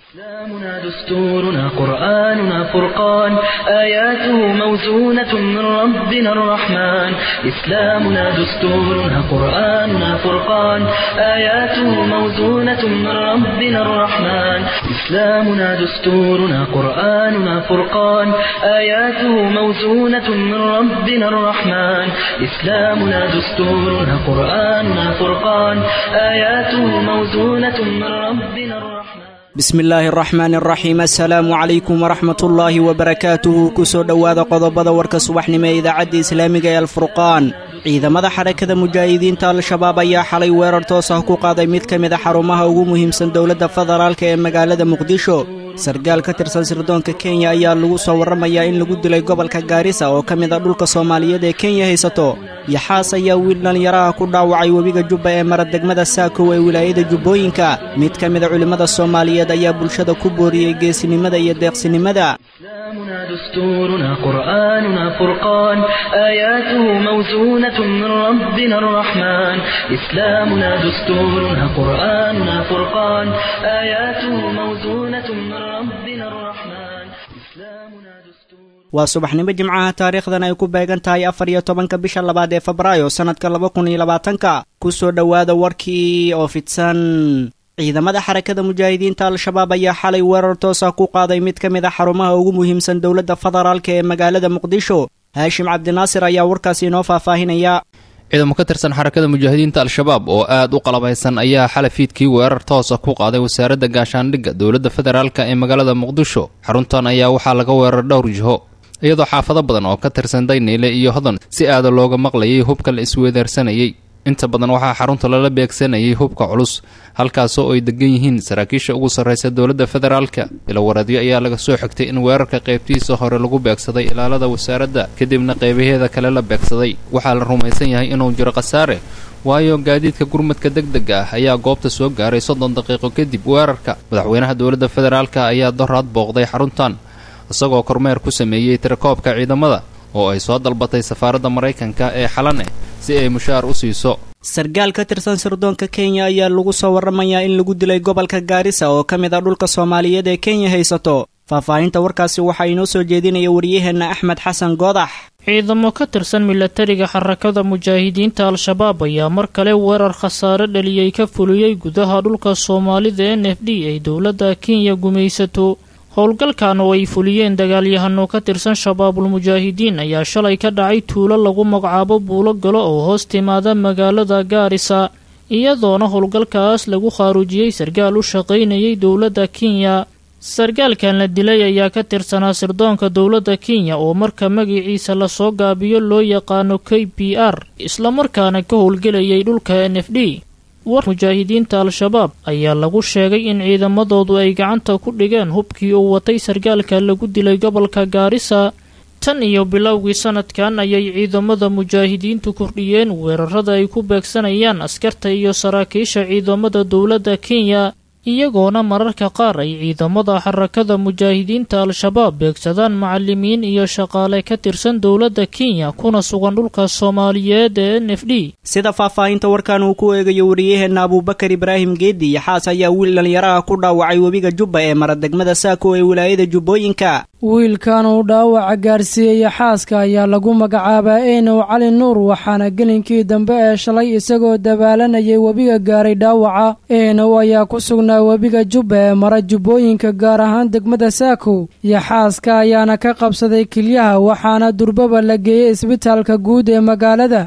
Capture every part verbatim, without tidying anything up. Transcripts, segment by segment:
إسلامنا دستورنا قرآننا فرقان آياته موزونة من ربنا الرحمن إسلامنا دستورنا قرآننا فرقان آياته موزونة من ربنا الرحمن إسلامنا دستورنا قرآننا فرقان آياته موزونة من ربنا الرحمن إسلامنا دستورنا قرآننا فرقان آياته موزونة من ربنا الرحمن bismi illaahi araxmaani araxiim assalaamu calaykum waraxmat ullaahi wabarakaatuhu kusoo dhowaada qodobada warka subaxnimo ee idaacadda islaamiga ee alfurqaan ciidamada xarakada mujaahidiinta al-shabaab ayaa xalay weerar toos ah ku qaaday mid ka mid a xarumaha ugu muhiimsan dowladda federaalka ee magaalada muqdisho sargaal ka tirsan sirdoonka kenya ayaa lagu soo warramayaa in lagu dilay gobolka gaarisa oo ka mid a dhulka soomaaliyeed ee kenya haysato yaxaas ayaa wiil dhallinyaraha ku dhaawacay webiga jubba ee mara degmada saakow ee wilaayada jubbooyinka mid ka mid a culimmada soomaaliyeed ayaa bulshada ku booriyey geesinimada iyo deeqsinimada إسلامنا دستورنا قرآننا فرقان آياته موزونة من ربنا الرحمن إسلامنا دستورنا قرآننا فرقان آياته موزونة من ربنا الرحمن إسلامنا دستور waa subaxnimo jimcaha taariikhdan ay ku beegan tahay afar iyo tobanka bisha labaad ee febraayo sannadka laba kun iyo labaatanka kusoo dhowaada warkii oo fidsan ciidamada xarakada mujaahidiinta al-shabaab ayaa xalay weerar toos ah ku qaaday mid ka mid a xarumaha ugu muhiimsan dowladda federaalka ee magaalada muqdisho haashim cabdinaasir ayaa warkaasi inoo faahfaahinaya ciidamo ka tirsan xarakada mujaahidiinta al-shabaab oo aad u qalabaysan ayaa xalay fiidkii weerar toos ah ku qaaday wasaaradda gaashaandhigga dowladda federaalka ee magaalada muqdisho xaruntan ayaa waxaa laga weerar dhowr jiho iyadoo xaafado badan oo ka tirsan dayniile iyo hodan si aada looga maqlayay hubka la isweedaarsanayay inta badan waxaa xarunta lala beegsanayay hubka culus halkaasoo ay degan yihiin saraakiisha ugu sarraysa dowladda federaalka ilawaradyo ayaa laga soo xigtay in weerarka qaybtiisa hore lagu beegsaday ilaalada wasaaradda kadibna qaybaheeda kale la beegsaday waxaa la rumaysan yahay inuu jiro khasaare waayo gaadiidka gurmadka degdega ah ayaa goobta soo gaaray soddon daqiiqo kadib weerarka madaxweynaha dowladda federaalka ayaa doraad booqday xaruntan isagoo kormeer ku sameeyey tirakoobka ciidamada oo ay soo dalbatay safaaradda maraykanka ee xalane si ay mushaar u siiso sargaal ka tirsan sirdoonka kenya ayaa lagu soo warramayaa in lagu dilay gobolka gaarisa oo ka mid a dhulka soomaaliyeed ee kenya haysato faahfaahinta warkaasi waxaa inoo soo jeedinaya wariyaheenna axmed xasan goodax ciidamo ka tirsan milatariga xarakada mujaahidiinta al-shabaab ayaa mar kale weerar khasaare dhaliyey ka fuliyey gudaha dhulka soomaalida n f d ay dowladda kenya gumaysato howlgalkan oo ay fuliyeen dagaalyahano ka tirsan shabaabul mujaahidiin ayaa shalay ka dhacay tuulo lagu magacaabo buulo galo oo hoos timaada magaalada gaarisa iyadoona howlgalkaas lagu khaaruujiyey sargaal u shaqaynayay dowladda kenya sargaalkan la dilay ayaa ka tirsanaa sirdoonka dowladda kenya oo marka magaciisa lasoo gaabiyo loo yaqaano k b r islamarkaana ka howlgelayay dhulka n f d war mujaahidiinta al-shabaab ayaa lagu sheegay in ciidamadoodu ay gacanta ku dhigeen hubkii uu watay sargaalka lagu dilay gobolka gaarisa tan iyo bilowgii sanadkan ayay ciidamada mujaahidiintu kordhiyeen weerarada ay ku beegsanayaan askarta iyo saraakiisha ciidamada dowladda kenya iyagoona mararka qaar ay ciidamada xarakada mujaahidiinta al-shabaab beegsadaan macalimiin iyo shaqaale ka tirsan dowladda kenya kuna sugan dhulka soomaaliyeed ee n f d sida faahfaahinta warkan uu ku eegayo wariyaheenna abuubakar ibraahim geedi yaxaas ayaa wiil dhallinyaraha ku dhaawacay webiga jubba ee mara degmada saako ee wilaayada jubbooyinka wiilkan uu dhaawaca gaarsiiyey xaaska ayaa lagu magacaabaa eenow cali nuur waxaana gelinkii dambe ee shalay isagoo dabaalanayay webiga gaaray dhaawaca eenow ayaa ku sugnaa webiga jubba ee mara jubbooyinka gaar ahaan degmada saakow iyo xaaska ayaana ka qabsaday kilyaha waxaana durbaba la geeyey isbitaalka guud ee magaalada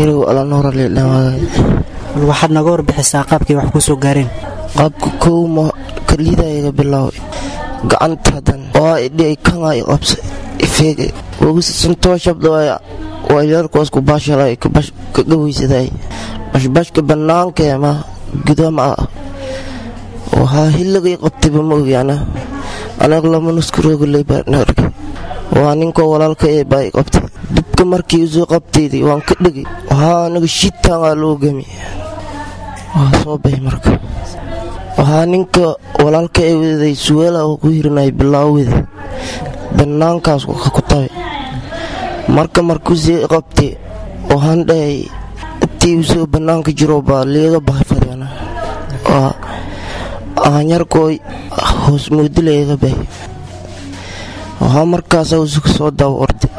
waxaad naga warbixisaa qaabkay wax ku soo gaareen qaabka kowma kalidayga bilaaway gacantadan oo idhay kanay qabsay ifeege wogis santoo shabdooya waa yarkoos ku baashalay ka gawaysaday bashbashka bannaankeema gudama waxaa hilligay qabtayba ma ogaana anaga lama nuskuroogalay baarnaarka waa ninkoo walaalka ee baa i qabtay dibka markii usoo qabtayday waan ka dhegay waxaa anaga shitaangaa loo gami waa soo bahay marka waxaa ninka walaalka ee weday suweela oo ku hirinay bilaawada bannaankaas ku tabe marka markuusii qabtay waxaan dhahay intii usoo bannaanka jiro baa liiga bahay fadana ahanyarkooy hoos muudilayga bay waxaa markaasa usuka soo daba orday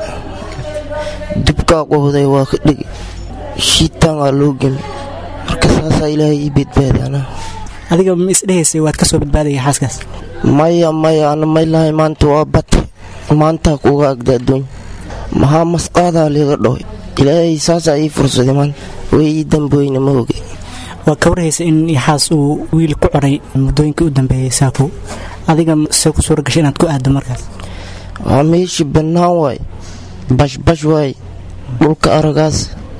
dibkaa qohday waa ka dhigi shiitaan waa loo gemi marka saasaa ilaahay ii badbaadi anaa adiga ma isdhehaysay waad ka soo badbaadaya xaaskaas maya maya ana maylahay maanta waa bate maantaa kuuga agda adduunya maxaa masqaadaa liiga dhoway ilaahay saasaa ii fursaday maanta way ii dambooyna ma oge waa ka warhaysa in yaxaas uu wiil ku codhay muddooyinkii u dambeeyey saako adiga see ku suura gashay inaad ku aaddo markaas waa meeshii bannaan waay bashbash waay dhulka aragaas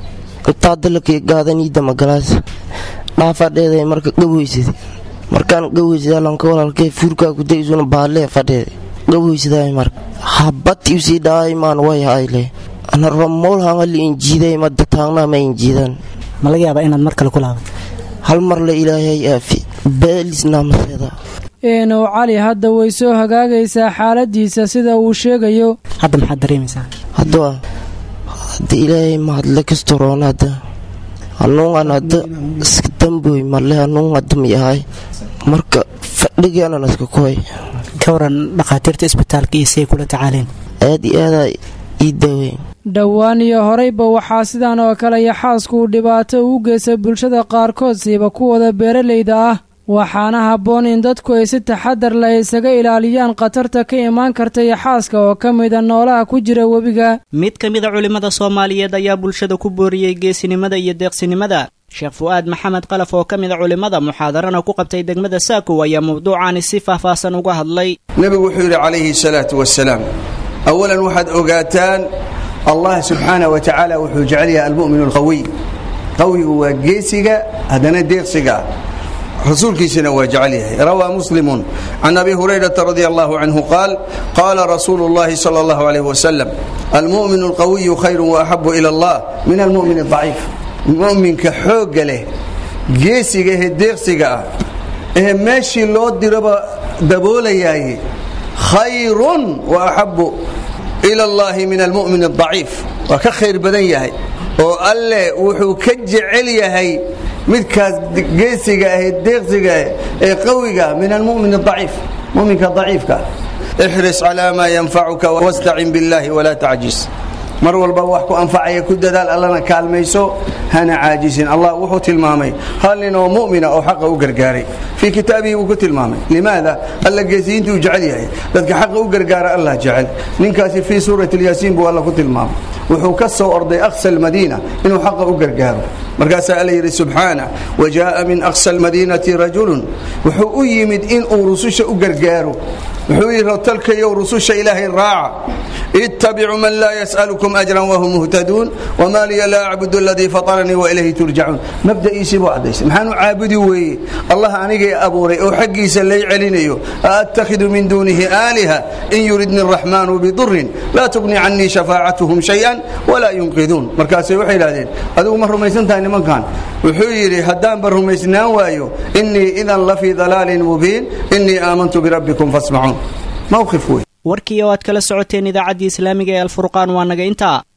intaa dalakii gaadaniida magalaas dhaafadheeday marka gaweysaday markaan gaweysaday allanka walaalkee fuurkaa kudaysuna baalee fadheeday gaweysaday marka habati usii dhaay maan way hayle ana ramool hanga li injiiday madda taagna ma injiidan ma laga yaabaa inaad mar kale ku laabato hal mar la ilaahay aafi beelisna maseeda eenow cali hadda way soo hagaagaysaa xaaladiisa sida uu sheegayo hadda maxaad dareemaysaa hadda hadda ilaahay mahadle kastoroon hadda hanuungan hadda iska damboy marle hanuun hadda miyahay marka fadhigeenan iska koy ka waran dhakhaatiirta isbitaalka iyo say kula tacaaleen aad iyo aadaa ii daweyn dhowaan iyo horeyba waxaa sidan oo kale yaxaasku dhibaato u geysa bulshada qaarkood siiba kuwada beeralayda ah waxaana habboon in dadku ay si taxadar leh isaga ilaaliyaan khatarta ka imaan karta yaxaaska oo ka mida noolaha ku jira webiga mid ka mida culimmada soomaaliyeed ayaa bulshada ku booriyey geesinimada iyo deeqsinimada sheekh fu'aad maxamed qalaf oo ka mida culimmada muxaadarana ku qabtay degmada saakow ayaa mawduucaani si faahfaahsan uga hadlay nebigu wuxuu yidhi calayhi salaatu wasalaam awalan waxaad ogaataan allah subxaana wa tacaala wuxuu jecel yahay almu'minu alqawiy qawigu waa geesiga haddana deeqsiga rasuulkiisana waa jecel yahay rawaa muslimun can abi hurayrata radia allahu canhu qaal qaala rasuulu llahi sala allahu alayh wasalam almu'minu alqawiyu khayrun waaxabu ila allah min almu'min adaciif mu'minka xoogga leh geesiga ee deeqsiga ah ee meeshii loo diraba daboolayaay khayrun waaxabu ila allahi min almu'min adaciif waa ka khayr badan yahay oo alle wuxuu ka jecel yahay midkaas geesiga ah ee deeqsiga ah ee qawiga min almu'min adaciif mu'minka daciifka ihris calaa maa yanfacuka wastacin billahi walaa tacjis mar walba wax ku anfacaya ku dadaal allana kaalmayso hana caajisin allah wuxuu tilmaamay hal nin oo mu'mina oo xaqa u gargaaray fii kitaabihi wuu ku tilmaamay limaada alla geesiyiintuu jecel yahay dadka xaqa u gargaara allah jecel ninkaasi fii suurati lyaasiin buu alla ku tilmaamay wuxuu ka soo orday aqsa almadiina inuu xaqa u gargaaro markaasaa alla yidhi subxaana wajaaa min aqsa almadiinati rajulun wuxuu u yimid inuu rususha u gargaaro wuxuu yidhi talkayow rususha ilaahay raaca ittabicuu man laa yas'alukum ajran wahum muhtaduun wamaa liya laa acbudu aladii fataranii wailayhi turjacuun mabda'iisii buu caddaysay maxaanu caabudi weeye allah anigay abuuray oo xaggiisa lay celinayo aattakhidu min duunihi aaliha in yuridni araxmaanu bidurin laa tugni cannii shafaacatuhum shay-an walaa yunqiduun markaasay waxay idhahdeen adigu ma rumaysan tahay nimankan wuxuu yidhi haddaanba rumaysnaan waayo innii idan la fii dalaalin mubiin innii aamantu birabbikum fasmacuun mawqif wey warkii oo aad kala socoteen idaacaddii islaamiga ee alfurqaan waa naga intaa